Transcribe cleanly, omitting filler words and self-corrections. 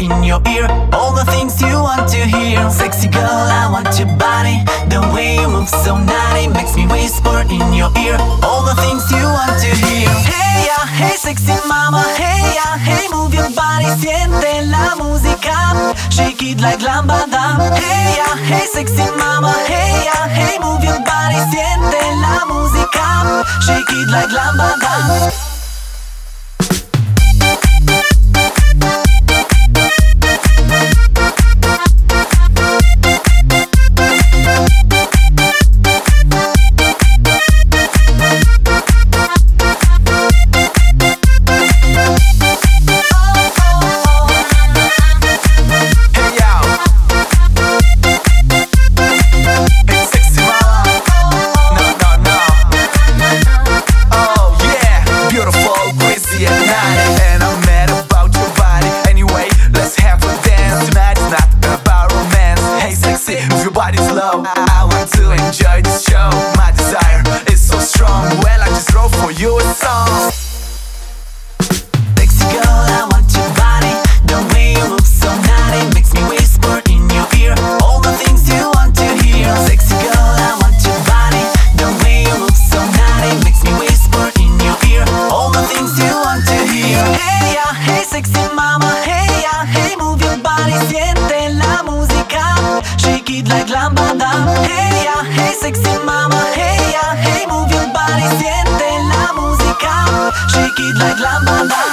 in your ear, all the things you want to hear. Sexy girl, I want your body. The way you move so naughty makes me whisper in your ear, all the things you want to hear. Hey yeah, hey sexy mama, hey yeah, hey move your body, siente la musica, shake it like lambada. Hey yeah, hey sexy mama, hey yeah, hey move your body, siente la musica, shake it like lambada. I want to enjoy this show. My desire is so strong. Well, I just wrote for you a song. Sexy girl, I want your body. The way you move so naughty makes me whisper in your ear, all the things you want to hear. Sexy girl, I want your body. The way you move so naughty makes me whisper in your ear, all the things you want to hear. Hey yeah, hey sexy mama, hey yeah, hey move your body, siente la musica, shake it like lambada. Hey yeah, hey sexy mama, hey yeah, hey move your body, siente la musica, shake it like lambada.